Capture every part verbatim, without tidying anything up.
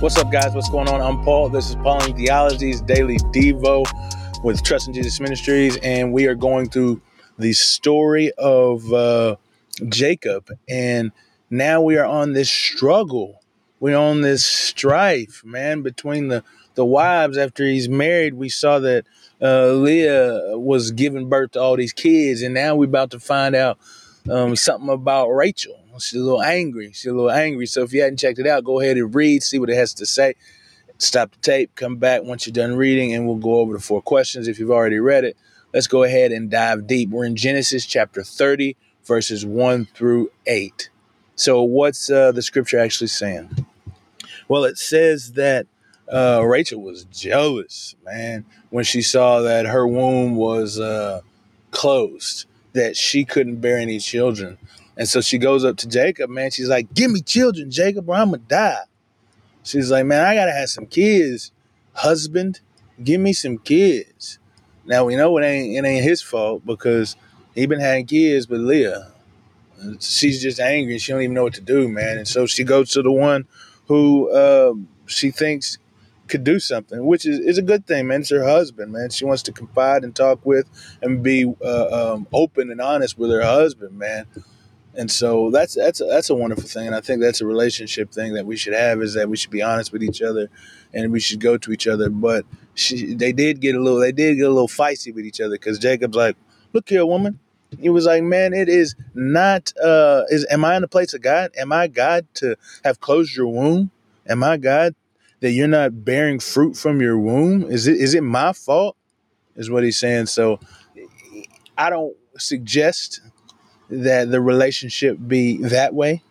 What's up, guys? What's going on? I'm Paul. This is Pauline Theology's Daily Devo with Trust in Jesus Ministries, and we are going through the story of uh, Jacob. And now we are on this struggle. We're on this strife, man, between the, the wives. After he's married, we saw that uh, Leah was giving birth to all these kids, and now we're about to find out um, something about Rachel. She's a little angry. She's a little angry. So if you hadn't checked it out, go ahead and read, see what it has to say. Stop the tape, come back once you're done reading, and we'll go over the four questions. If you've already read it, let's go ahead and dive deep. We're in Genesis chapter thirty, verses one through eight. So what's uh, the scripture actually saying? Well, it says that uh, Rachel was jealous, man, when she saw that her womb was uh, closed, that she couldn't bear any children. And so she goes up to Jacob, man. She's like, give me children, Jacob, or I'm going to die. She's like, man, I got to have some kids. Husband, give me some kids. Now, we know it ain't it ain't his fault because he been having kids with Leah. She's just angry. She don't even know what to do, man. And so she goes to the one who uh, she thinks could do something, which is, is a good thing, man. It's her husband, man. She wants to confide and talk with and be uh, um, open and honest with her husband, man. And so that's that's a, that's a wonderful thing, and I think that's a relationship thing that we should have, is that we should be honest with each other, and we should go to each other. But she, they did get a little, they did get a little feisty with each other, because Jacob's like, "Look here, woman." He was like, "Man, it is not. Uh, is am I in the place of God? Am I God to have closed your womb? Am I God that you're not bearing fruit from your womb? Is it is it my fault?" Is what he's saying. So I don't suggest that the relationship be that way,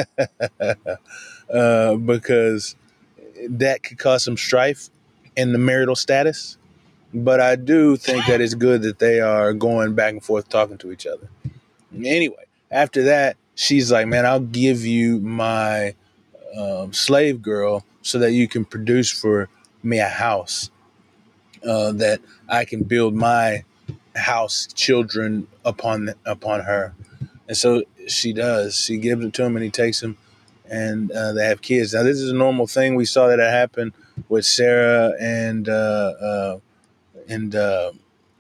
uh, because that could cause some strife in the marital status. But I do think that it's good that they are going back and forth talking to each other. Anyway, after that, she's like, man, I'll give you my um, slave girl so that you can produce for me a house, uh, that I can build my house children upon upon her. And so she does. She gives it to him, and he takes him, and uh, they have kids. Now, this is a normal thing. We saw that it happened with Sarah and uh, uh, and uh,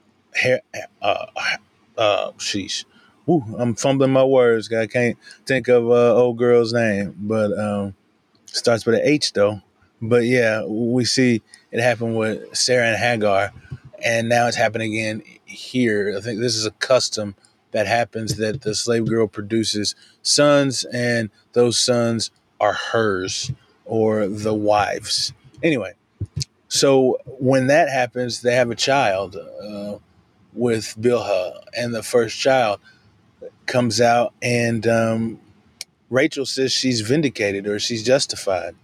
uh, uh, sheesh. Woo, I'm fumbling my words. I can't think of uh, old girl's name, but um, starts with an H though. But yeah, we see it happen with Sarah and Hagar, and now it's happening again here. I think this is a custom that happens, that the slave girl produces sons, and those sons are hers, or the wives. Anyway, so when that happens, they have a child uh, with Bilhah, and the first child comes out, and um, Rachel says she's vindicated, or she's justified.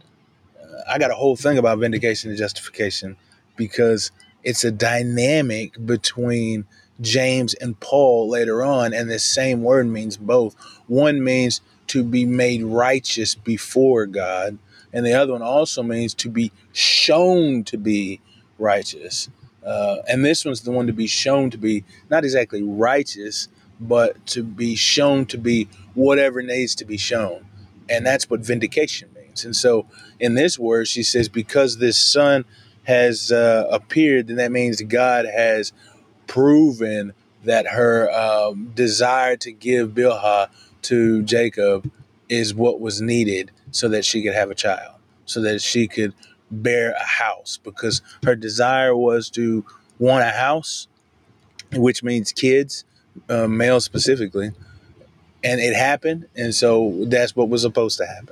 I got a whole thing about vindication and justification, because it's a dynamic between James and Paul later on, and this same word means both. One means to be made righteous before God, and the other one also means to be shown to be righteous. Uh, and this one's the one to be shown to be not exactly righteous, but to be shown to be whatever needs to be shown. And that's what vindication means. And so in this word, she says, because this son has uh, appeared, then that means God has proven that her um, desire to give Bilhah to Jacob is what was needed so that she could have a child, so that she could bear a house, because her desire was to want a house, which means kids, uh, male specifically. And it happened. And so that's what was supposed to happen.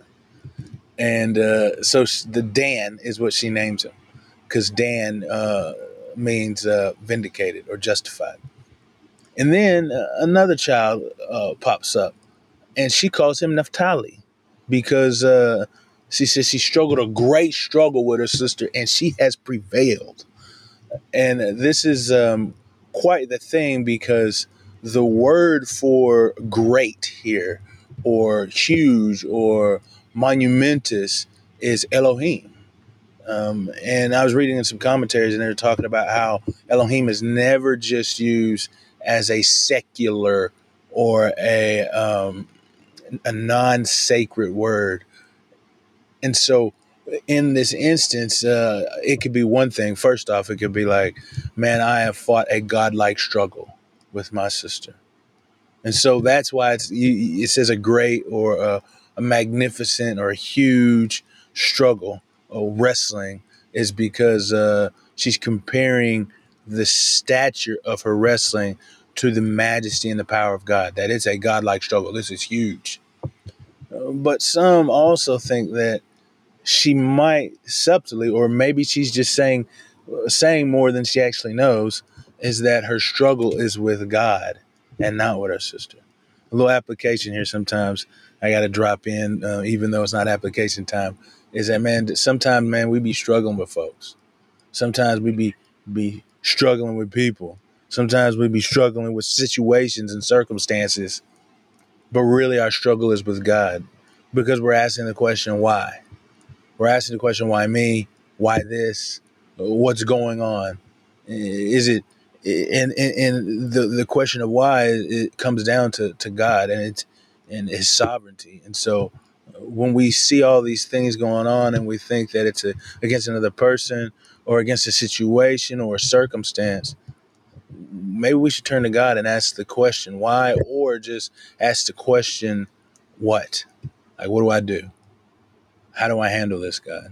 And uh, so the Dan is what she names him, because Dan uh, means uh, vindicated or justified. And then uh, another child uh, pops up, and she calls him Naphtali, because uh, she says she struggled a great struggle with her sister, and she has prevailed. And this is um, quite the thing, because the word for great here, or huge, or monumentous, is Elohim. Um, and I was reading in some commentaries, and they were talking about how Elohim is never just used as a secular or a um, a non-sacred word. And so in this instance, uh, it could be one thing. First off, it could be like, man, I have fought a godlike struggle with my sister. And so that's why it's, it says a great or a, a magnificent or a huge struggle or wrestling is because uh, she's comparing the stature of her wrestling to the majesty and the power of God. That it's a godlike struggle. This is huge. Uh, But some also think that she might subtly, or maybe she's just saying saying more than she actually knows, is that her struggle is with God and not with her sister. A little application here sometimes I got to drop in, uh, even though it's not application time, is that, man, sometimes, man, we be struggling with folks. Sometimes we be, be struggling with people. Sometimes we be struggling with situations and circumstances, but really our struggle is with God because we're asking the question, why? We're asking the question, why me? Why this? What's going on? Is it, and, and, and the, the question of why, it comes down to, to God and it's and his sovereignty. And so when we see all these things going on and we think that it's a, against another person or against a situation or a circumstance, maybe we should turn to God and ask the question why, or just ask the question, what? Like, what do I do? How do I handle this, God?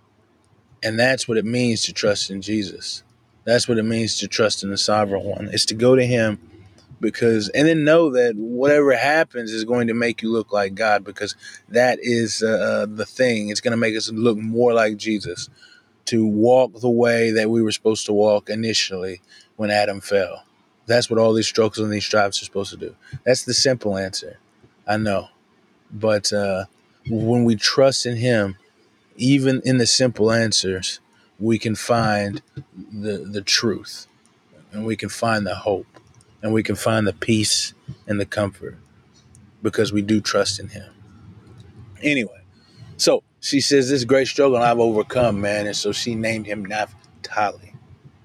And that's what it means to trust in Jesus. That's what it means to trust in the sovereign one. It's to go to him because, and then know that whatever happens is going to make you look like God, because that is uh, the thing. It's going to make us look more like Jesus, to walk the way that we were supposed to walk initially when Adam fell. That's what all these struggles and these stripes are supposed to do. That's the simple answer. I know. But uh, when we trust in him, even in the simple answers, we can find the the truth, and we can find the hope, and we can find the peace and the comfort because we do trust in him. Anyway, so she says, this great struggle I've overcome, man. And so she named him Naphtali.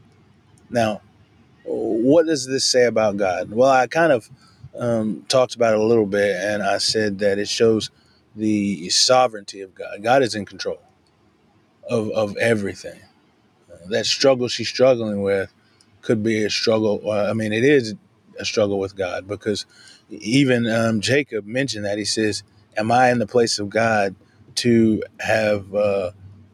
Now, what does this say about God? Well, I kind of um, talked about it a little bit, and I said that it shows the sovereignty of God. God is in control of, of everything. That struggle she's struggling with could be a struggle. Uh, I mean, it is a struggle with God, because even um, Jacob mentioned that. He says, am I in the place of God to have uh,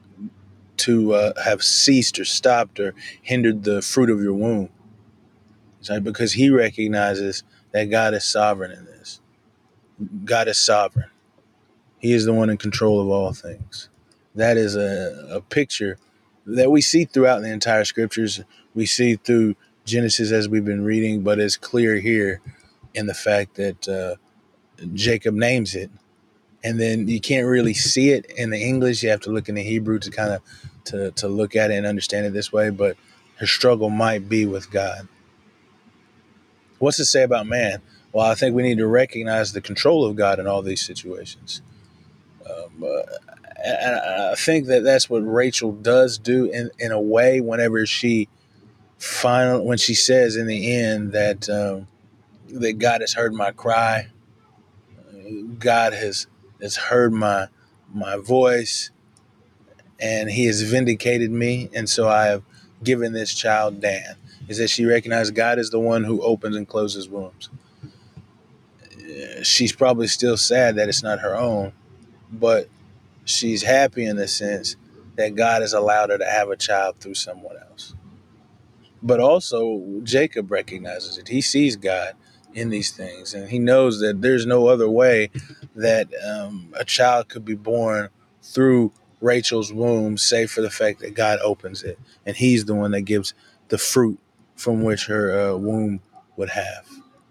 to uh, have ceased or stopped or hindered the fruit of your womb? It's like, because he recognizes that God is sovereign in this. God is sovereign. He is the one in control of all things. That is a, a picture that we see throughout the entire scriptures. We see through Genesis as we've been reading, but it's clear here in the fact that uh, Jacob names it. And then you can't really see it in the English. You have to look in the Hebrew to kind of to, to look at it and understand it this way. But her struggle might be with God. What's it say about man? Well, I think we need to recognize the control of God in all these situations. Um, uh, and I think that that's what Rachel does do in, in a way whenever she final when she says in the end that um, that God has heard my cry, God has has heard my my voice, and He has vindicated me, and so I have given this child Dan. Is that she recognized God is the one who opens and closes wombs. She's probably still sad that it's not her own, but she's happy in the sense that God has allowed her to have a child through someone else. But also, Jacob recognizes it. He sees God in these things, and he knows that there's no other way that um, a child could be born through Rachel's womb, save for the fact that God opens it, and he's the one that gives the fruit from which her uh, womb would have.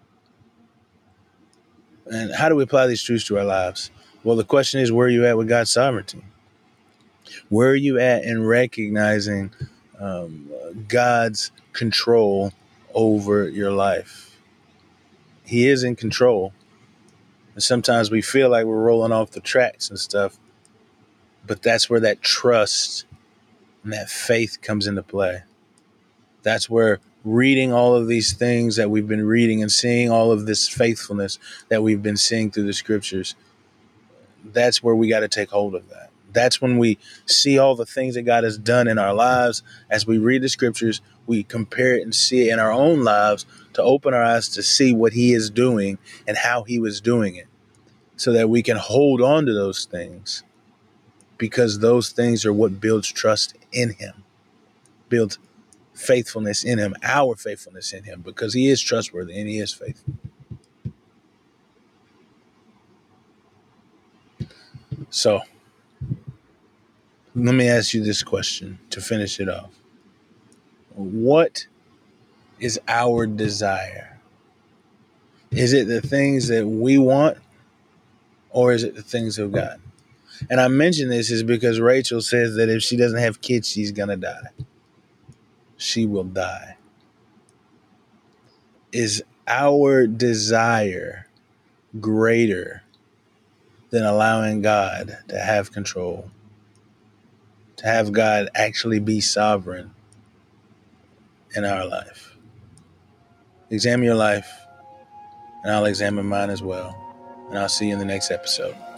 And how do we apply these truths to our lives? Well, the question is, where are you at with God's sovereignty? Where are you at in recognizing um, God's control over your life? He is in control. And sometimes we feel like we're rolling off the tracks and stuff, but that's where that trust and that faith comes into play. That's where reading all of these things that we've been reading and seeing all of this faithfulness that we've been seeing through the scriptures, that's where we got to take hold of that. That's when we see all the things that God has done in our lives. As we read the scriptures, we compare it and see it in our own lives to open our eyes to see what he is doing and how he was doing it, so that we can hold on to those things, because those things are what builds trust in him, builds faithfulness in him, our faithfulness in him, because he is trustworthy and he is faithful. So let me ask you this question to finish it off. What is our desire? Is it the things that we want, or is it the things of God? And I mention this is because Rachel says that if she doesn't have kids, she's going to die. She will die. Is our desire greater than allowing God to have control, to have God actually be sovereign in our life? Examine your life, and I'll examine mine as well. And I'll see you in the next episode.